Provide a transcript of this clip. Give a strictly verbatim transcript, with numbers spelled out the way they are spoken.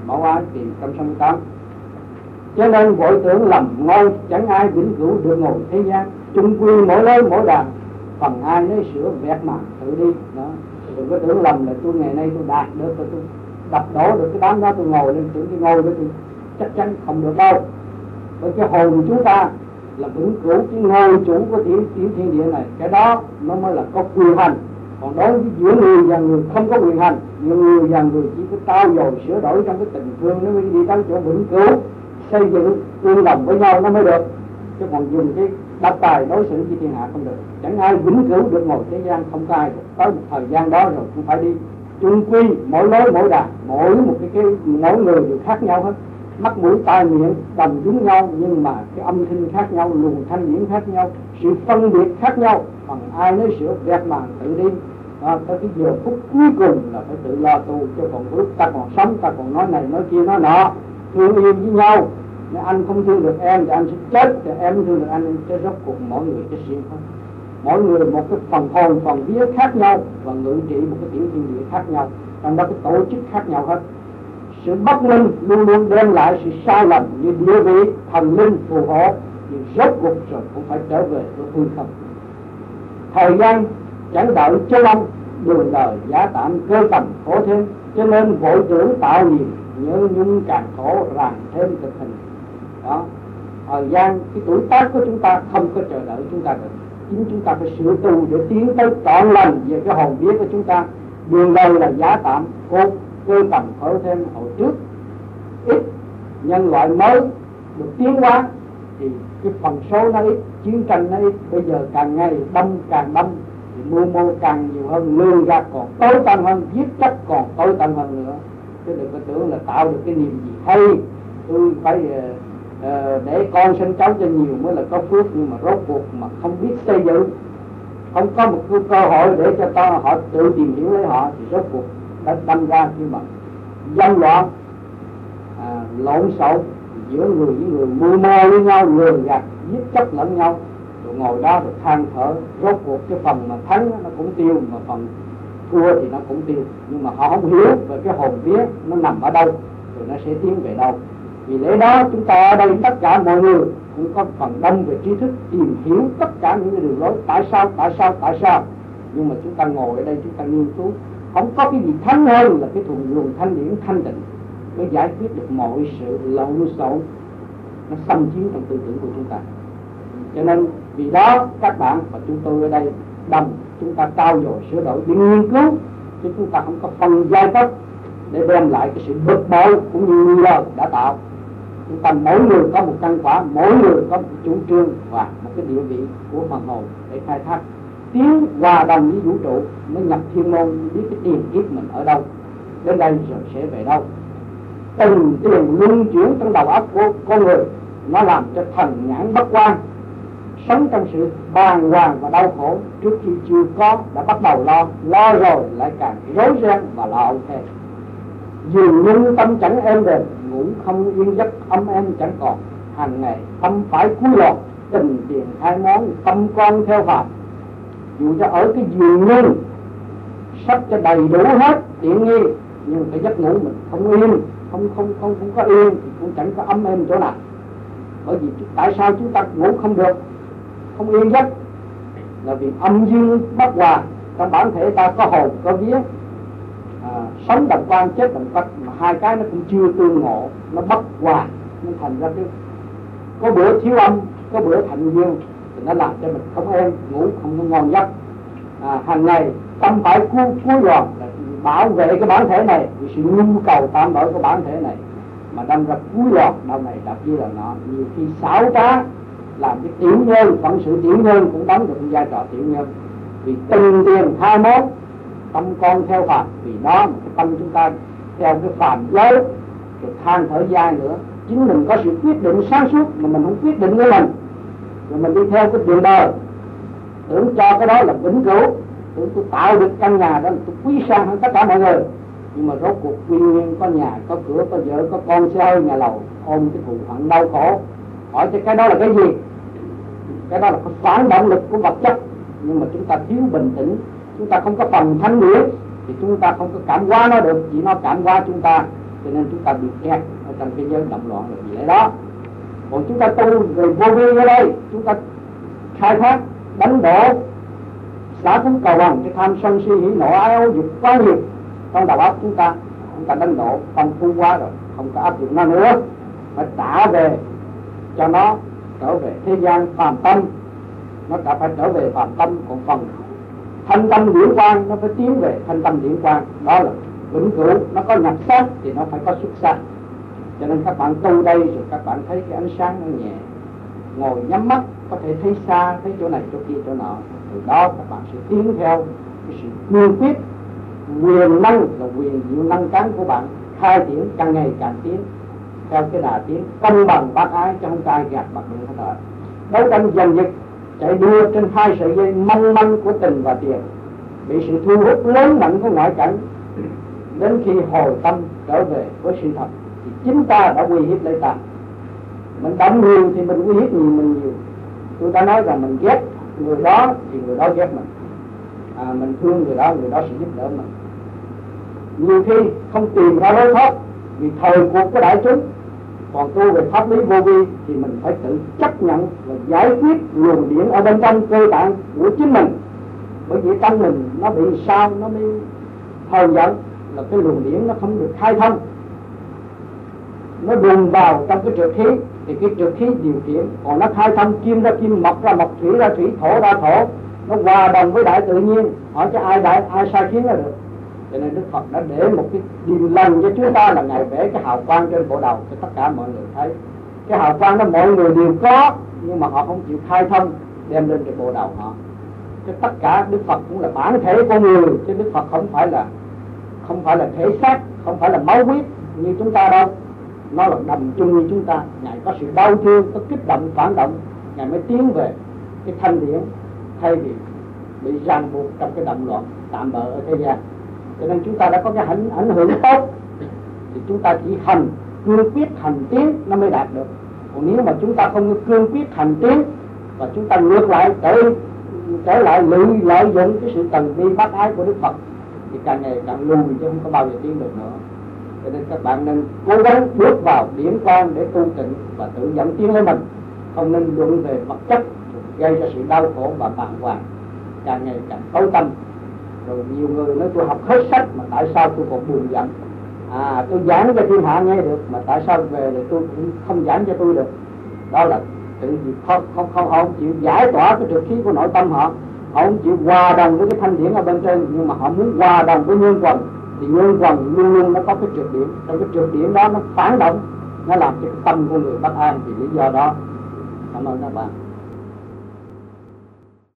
mẫu ái tìm trong sông tám. Cho nên vội tưởng lầm ngôi, chẳng ai vĩnh cửu được ngồi thế gian. Chung quy mỗi lối mỗi đàn, phần ai nấy sửa vẹt màn tự đi. Đó, đừng có tưởng lầm là tôi ngày nay tôi đạt được, tôi đập đổ được cái đám đó, tôi ngồi lên tưởng cái ngôi đó tôi chắc chắn không được đâu. Bởi cái hồn chúng ta là vĩnh cửu, cái ngôi chủ của tiểu, tiểu thiên địa này, cái đó nó mới là có quyền hành. Còn đối với giữa người và người không có quyền hành, giữa người và người chỉ có trao dồi sửa đổi trong cái tình thương, nó mới đi tới chỗ vĩnh cửu, xây dựng tương đồng với nhau nó mới được. Chứ còn dùng cái độc tài đối xử với thiên hạ không được. Chẳng ai vĩnh cửu được ngồi thế gian, không có ai được. Tới một thời gian đó rồi cũng phải đi. Chung quy mỗi lối mỗi đàn, mỗi một cái, cái mỗi người đều khác nhau hết. Mắt mũi tai miệng đồng giống nhau, nhưng mà cái âm thanh khác nhau, luồng thanh điển khác nhau, sự phân biệt khác nhau. Còn ai nói sửa vẹt màn tự đi. À, tới cái giờ phút cuối cùng là phải tự lo tu. Chứ còn lúc ta còn sống, ta còn nói này nói kia nói nọ, thương yêu với nhau. Nếu anh không thương được em thì anh sẽ chết, thì em không thương được anh sẽ rốt cuộc mỗi người cái riêng thôi. Mỗi người một cái phần hồn, phần vía khác nhau và ngự trị một cái tiểu thiên địa khác nhau. Trong đó cái tổ chức khác nhau hết. Sự bất minh luôn luôn đem lại sự sai lầm, như địa vị thần linh phù hộ thì rốt cuộc rồi cũng phải trở về với hư không. Thời gian chẳng đợi chân ông, đường đời giá tạm cơ tầm khổ thêm. Cho nên vội tưởng tạo nhiều, nhớ nhung càng khổ ràng thêm thực hình. Đó, thời gian, cái tuổi tác của chúng ta không có chờ đợi chúng ta được. Chính chúng ta phải sửa tu để tiến tới trọn lành về cái hồn vía của chúng ta. Đường đời là giá tạm, cơ, cơ tầm khổ thêm. Hồi trước ít, nhân loại mới được tiến hóa thì cái phần số nó ít, chiến tranh nó ít. Bây giờ càng ngày đâm càng đâm thì mưu mô càng nhiều hơn, lương gạt còn tối tăm hơn, giết chóc còn tối tăm hơn nữa. Chứ đừng có tưởng là tạo được cái niềm gì hay, tôi phải uh, uh, để con sinh cháu cho nhiều mới là có phước. Nhưng mà rốt cuộc mà không biết xây dựng, không có một cái cơ hội để cho ta họ tự tìm hiểu lấy họ, thì rốt cuộc đã đâm ra khi mà dâm loạn, à, lộn xộn giữa người với người, mưu mô với nhau, lừa gạt giết chóc lẫn nhau. Rồi ngồi đó rồi than thở, rốt cuộc cái phần mà thắng nó cũng tiêu, mà phần thua thì nó cũng tiêu. Nhưng mà họ không hiểu về cái hồn vía nó nằm ở đâu, rồi nó sẽ tiến về đâu. Vì lẽ đó chúng ta ở đây tất cả mọi người cũng có phần đông về trí thức, tìm hiểu tất cả những cái đường lối tại sao, tại sao, tại sao. Nhưng mà chúng ta ngồi ở đây chúng ta nghiên cứu, không có cái gì thắng hơn là cái thuần luồng thanh điển thanh tịnh mới giải quyết được mọi sự lộn xộn nó xâm chiếm trong tư tưởng của chúng ta. Cho nên vì đó các bạn và chúng tôi ở đây đồng chúng ta trao dồi sửa đổi để nghiên cứu, chứ chúng ta không có phần giai cấp để đem lại cái sự bực bội cũng như người đời đã tạo. Chúng ta mỗi người có một căn quả, mỗi người có một chủ trương và một cái địa vị của phần hồn để khai thác tiến hòa đồng với vũ trụ, mới nhập thiên môn, biết cái tiền kiếp mình ở đâu, đến đây rồi sẽ về đâu. Từng tiền luân chuyển trong đầu óc của con người, nó làm cho thần nhãn bất quan, sống trong sự bàng hoàng và đau khổ. Trước khi chưa có đã bắt đầu lo, lo rồi lại càng rối ren và lo âu thêm. Dường như tâm chẳng êm đềm, ngủ không yên giấc, ấm em chẳng còn. Hàng ngày tâm phải cúi lọt, tình tiền hai món, tâm con theo phàm. Dù cho ở cái giường như sắp cho đầy đủ hết tiện nghi, nhưng cái giấc ngủ mình không yên, không không không không có yên thì cũng chẳng có ấm êm chỗ nào. Bởi vì tại sao chúng ta ngủ không được, không yên giấc, là vì âm dương bất hòa. Trong bản thể ta có hồn có vía, à, sống đồng quan chết đồng cách, mà hai cái nó cũng chưa tương ngộ, nó bất hòa, nên thành ra cái có bữa thiếu âm, có bữa thành dương, thì nó làm cho mình không êm, ngủ không có ngon giấc. À, hàng ngày tâm phải cúi cúi gòn bảo vệ cái bản thể này, vì sự nhu cầu tam đổi của bản thể này mà đâm ra cúi lọt đâu này đập như là nọ. Nhiều khi xảo trá làm cái tiểu nhân, phận sự tiểu nhân cũng đóng được vai trò tiểu nhân. Vì từng tiền hai món, tâm con theo phàm, vì đó cái tâm chúng ta theo cái phàm giới, rồi than thở dài nữa. Chính mình có sự quyết định sáng suốt mà mình không quyết định với mình, rồi mình đi theo cái đường đời, tưởng cho cái đó là vĩnh cửu, tưởng tôi tạo được căn nhà đó là tôi quý sang hơn tất cả mọi người. Nhưng mà rốt cuộc quy nguyên có nhà, có cửa, có vợ, có con, xe hơi, nhà lầu, ôm cái thù hận đau khổ. Hỏi cho cái đó là cái gì? Cái đó là cái phản động lực của vật chất. Nhưng mà chúng ta thiếu bình tĩnh, chúng ta không có phần thanh điển thì chúng ta không có cảm hóa nó được, chỉ nó cảm hóa chúng ta. cho nên chúng ta bị kẹt ở trong cái giới động loạn là vì lẽ đó. Còn chúng ta tu về vô vi ở đây, chúng ta khai thác đánh đổ xả phúng cầu bằng cái tham sân si hỉ nộ ái ố dục quá nhiều trong đầu óc chúng ta, chúng ta đánh đổ phong phú quá rồi, không có áp dụng nó nữa, phải trả về cho nó trở về thế gian phàm tâm, nó đã phải trở về phàm tâm. Còn phần thanh tâm điển quang nó phải tiến về thanh tâm điển quang, đó là vĩnh cửu. Nó có nhập sắc thì nó phải có xuất sắc. Cho nên các bạn tu đây rồi các bạn thấy cái ánh sáng nó nhẹ, ngồi nhắm mắt có thể thấy xa, thấy chỗ này chỗ kia chỗ nọ, từ đó các bạn sẽ tiến theo cái sự cương quyết, quyền năng là quyền diệu năng cán của bạn khai triển càng ngày càng tiến theo cái đà tiến công bằng bác ái, chứ không ai gạt mặt đường hết. Đấu tranh giành giật chạy đua trên hai sợi dây mong manh của tình và tiền, bị sự thu hút lớn mạnh của ngoại cảnh, đến khi hồi tâm trở về với sự thật thì chính ta đã uy hiếp lấy ta. Mình động nhiều thì mình uy hiếp nhiều mình nhiều. Tôi đã nói rằng mình ghét người đó thì người đó ghét mình, à, mình thương người đó, người đó sẽ giúp đỡ mình. Nhiều khi không tìm ra lối thoát vì thời cuộc của đại chúng. Còn tu về pháp lý vô vi thì mình phải tự chấp nhận và giải quyết luồng điển ở bên trong cơ tạng của chính mình. Bởi vì trong mình nó bị sao, nó mới hờn giận là cái luồng điển nó không được khai thông, nó đùn vào trong cái trượt khí thì cái trượt khí điều khiển. Còn nó khai thông kim ra kim, mộc ra mộc, thủy ra thủy, thổ ra thổ, nó hòa đồng với đại tự nhiên. Hỏi cho ai đại ai sai khiến là được. Cho nên Đức Phật đã để một cái điềm lành cho chúng ta là Ngài vẽ cái hào quang trên bộ đầu cho tất cả mọi người thấy. Cái hào quang đó mọi người đều có, nhưng mà họ không chịu khai thông đem lên cái bộ đầu họ. Chứ tất cả Đức Phật cũng là bản thể con người, chứ Đức Phật không phải là không phải là thể xác, không phải là máu huyết như chúng ta đâu. Nó là đầm chung như chúng ta. Ngài có sự đau thương, có kích động, phản động, Ngài mới tiến về cái thanh điển, thay vì bị ràng buộc trong cái động loạn tạm bợ ở thế gian. Cho nên chúng ta đã có cái ảnh, ảnh hưởng tốt thì chúng ta chỉ hành cương quyết hành tiến nó mới đạt được. Còn nếu mà chúng ta không cương quyết hành tiến và chúng ta ngược lại trở trở lại lợi lợi dụng cái sự tần bi bác ái của Đức Phật thì càng ngày càng lùi chứ không có bao giờ tiến được nữa. Cho nên các bạn nên cố gắng bước vào điển quang để tu tịnh và tự dẫn tiến lấy mình, không nên luận về vật chất gây ra sự đau khổ và bàng hoàng, càng ngày càng tối tâm. Rồi nhiều người nói tôi học hết sách mà tại sao tôi còn buồn giận, à tôi giảng cho thiên hạ nghe được mà tại sao về thì tôi cũng không giảng cho tôi được. Đó là tự vì không không không họ không chịu giải tỏa cái trượt khí của nội tâm họ, họ không chịu hòa đồng với cái thanh điển ở bên trên, nhưng mà họ muốn hòa đồng với nhân quần thì nhân quần luôn luôn nó có cái trượt điển, trong cái trượt điển đó nó phản động, nó làm cho cái tâm của người bất an. Vì lý do đó cảm ơn các bạn.